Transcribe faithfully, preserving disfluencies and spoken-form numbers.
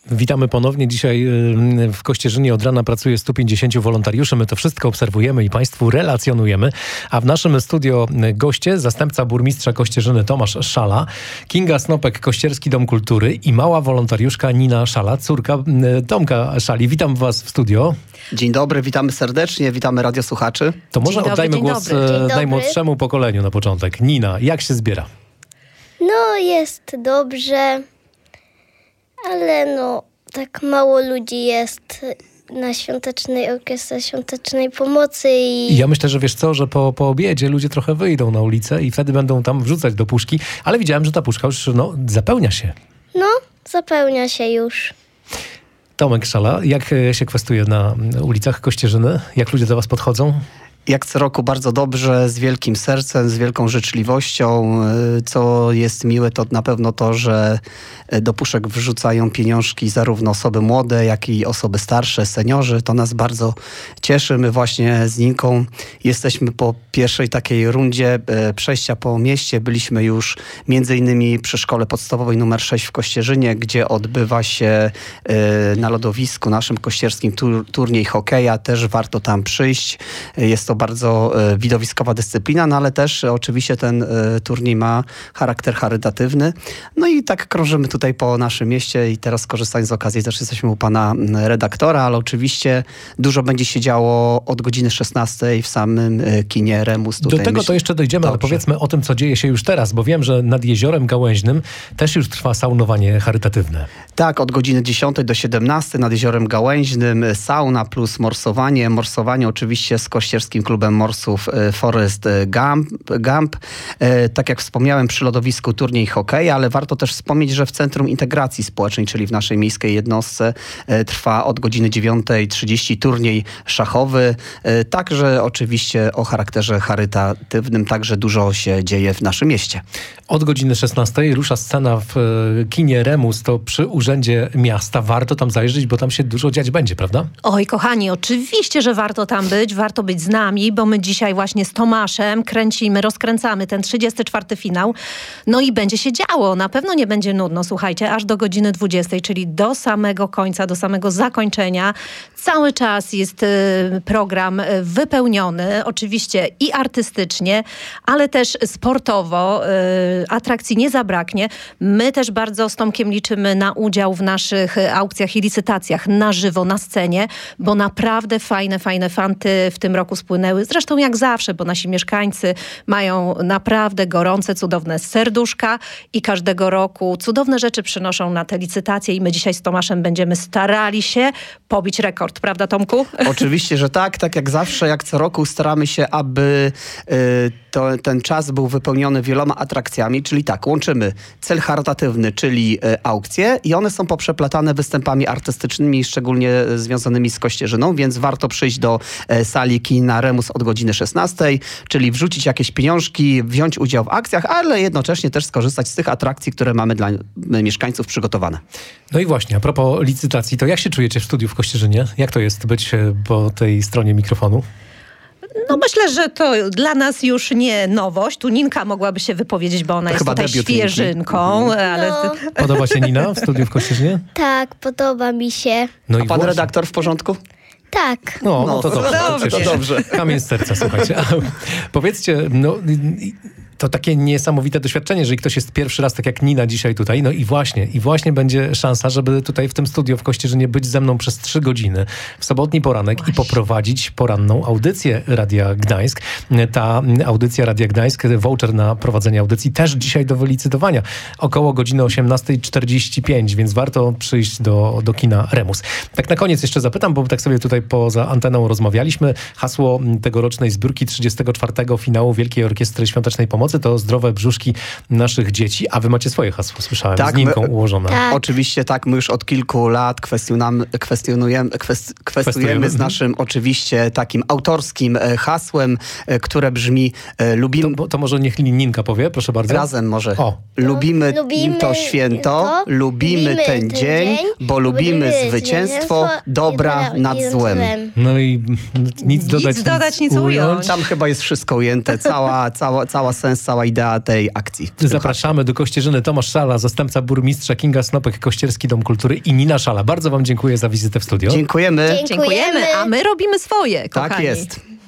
Witamy ponownie. Dzisiaj w Kościerzynie od rana pracuje stu pięćdziesięciu wolontariuszy. My to wszystko obserwujemy i Państwu relacjonujemy. A w naszym studio goście, zastępca burmistrza Kościerzyny Tomasz Szala, Kinga Snopek, Kościerski Dom Kultury i mała wolontariuszka Nina Szala, córka Tomka Szali. Witam Was w studio. Dzień dobry, witamy serdecznie, witamy radiosłuchaczy. To może dobry, oddajmy dzień głos dobry. najmłodszemu pokoleniu na początek. Nina, jak się zbiera? No, jest dobrze, ale no, tak mało ludzi jest na Świątecznej Orkiestrze Świątecznej Pomocy i... I ja myślę, że wiesz co, że po, po obiedzie ludzie trochę wyjdą na ulicę i wtedy będą tam wrzucać do puszki, ale widziałem, że ta puszka już no, zapełnia się. No, zapełnia się już. Tomek Szala, jak się kwestuje na ulicach Kościerzyny? Jak ludzie do was podchodzą? Jak co roku bardzo dobrze, z wielkim sercem, z wielką życzliwością. Co jest miłe, to na pewno to, że do puszek wrzucają pieniążki zarówno osoby młode, jak i osoby starsze, seniorzy. To nas bardzo cieszy. My właśnie z Ninką jesteśmy po pierwszej takiej rundzie przejścia po mieście. Byliśmy już między innymi przy szkole podstawowej numer sześć w Kościerzynie, gdzie odbywa się na lodowisku naszym kościerskim tur- turniej hokeja. Też warto tam przyjść. Jest to bardzo widowiskowa dyscyplina, no ale też oczywiście ten turniej ma charakter charytatywny. No i tak krążymy tutaj po naszym mieście i teraz korzystając z okazji też jesteśmy u pana redaktora, ale oczywiście dużo będzie się działo od godziny szesnastej w samym kinie Remus. Tutaj Do tego myśl... to jeszcze dojdziemy, Dobrze. Ale powiedzmy o tym, co dzieje się już teraz, bo wiem, że nad Jeziorem Gałęźnym też już trwa saunowanie charytatywne. Tak, od godziny dziesiątej do siedemnastej nad Jeziorem Gałęźnym sauna plus morsowanie. Morsowanie oczywiście z Kościerskim Klubem Morsów Forest Gump. Gump. Tak jak wspomniałem, przy lodowisku turniej hokeja, ale warto też wspomnieć, że w Centrum Integracji Społecznej, czyli w naszej miejskiej jednostce, trwa od godziny dziewiątej trzydzieści turniej szachowy. Także oczywiście o charakterze charytatywnym, także dużo się dzieje w naszym mieście. Od godziny szesnastej rusza scena w kinie Remus, to przy Urzędzie Miasta. Warto tam zajrzeć, bo tam się dużo dziać będzie, prawda? Oj, kochani, oczywiście, że warto tam być, warto być z nami, bo my dzisiaj właśnie z Tomaszem kręcimy, rozkręcamy ten trzydziesty czwarty finał. No i będzie się działo. Na pewno nie będzie nudno, słuchajcie, aż do godziny dwudziestej, czyli do samego końca, do samego zakończenia. Cały czas jest y, program wypełniony, oczywiście i artystycznie, ale też sportowo. Y, atrakcji nie zabraknie. My też bardzo z Tomkiem liczymy na udział w naszych aukcjach i licytacjach na żywo, na scenie, bo naprawdę fajne, fajne fanty w tym roku spłynęły. Zresztą jak zawsze, bo nasi mieszkańcy mają naprawdę gorące, cudowne serduszka i każdego roku cudowne rzeczy przynoszą na te licytacje i my dzisiaj z Tomaszem będziemy starali się pobić rekord, prawda Tomku? Oczywiście, że tak. Tak jak zawsze, jak co roku staramy się, aby y, to, ten czas był wypełniony wieloma atrakcjami, czyli tak, łączymy cel charytatywny, czyli y, aukcje i one są poprzeplatane występami artystycznymi, szczególnie związanymi z Kościerzyną, więc warto przyjść do y, sali kina Remus od godziny szesnastej, czyli wrzucić jakieś pieniążki, wziąć udział w akcjach, ale jednocześnie też skorzystać z tych atrakcji, które mamy dla mieszkańców przygotowane. No i właśnie, a propos licytacji, to jak się czujecie w studiu w Kościerzynie? Jak to jest być po tej stronie mikrofonu? No myślę, że to dla nas już nie nowość. Tu Ninka mogłaby się wypowiedzieć, bo ona To jest chyba tutaj debiut świeżynką. Ninki. Ale... No, Podoba się Nina w studiu w Kościerzynie? tak, podoba mi się. No A i pan właśnie. redaktor w porządku? Tak. No, no, No, to dobrze. dobrze. To dobrze. Kamień z serca, słuchajcie. A, powiedzcie, no... To takie niesamowite doświadczenie, jeżeli ktoś jest pierwszy raz, tak jak Nina dzisiaj tutaj. No i właśnie, i właśnie będzie szansa, żeby tutaj w tym studio w Kościerzynie być ze mną przez trzy godziny w sobotni poranek właśnie. I poprowadzić poranną audycję Radia Gdańsk. Ta audycja Radia Gdańsk, voucher na prowadzenie audycji też dzisiaj do wylicytowania. Około godziny osiemnasta czterdzieści pięć, więc warto przyjść do, do kina Remus. Tak na koniec jeszcze zapytam, bo tak sobie tutaj poza anteną rozmawialiśmy. Hasło tegorocznej zbiórki trzydziestego czwartego finału Wielkiej Orkiestry Świątecznej Pomocy to zdrowe brzuszki naszych dzieci, a wy macie swoje hasło, słyszałem, Tak, z Ninką my, ułożone. Tak. Oczywiście tak, my już od kilku lat kwestionujemy, kwestionujemy, kwest, kwestujemy z naszym oczywiście takim autorskim hasłem, które brzmi e, lubimy... To, to może niech Ninka powie, proszę bardzo. Razem może. O. Lubimy, No, lubimy to święto, to, lubimy, lubimy ten, ten dzień, dzień, bo lubimy lubimy zwycięstwo zwycięstwo dobra i nad nad złem. złem. No i nic dodać, dodać, nic ująć. Tam chyba jest wszystko ujęte, cała, cała, cała sens sens, cała idea tej akcji. Zapraszamy do Kościerzyny. Tomasz Szala, zastępca burmistrza, Kinga Snopek, Kościerski Dom Kultury i Nina Szala. Bardzo wam dziękuję za wizytę w studio. Dziękujemy. Dziękujemy. Dziękujemy, a my robimy swoje, kochani. Tak jest.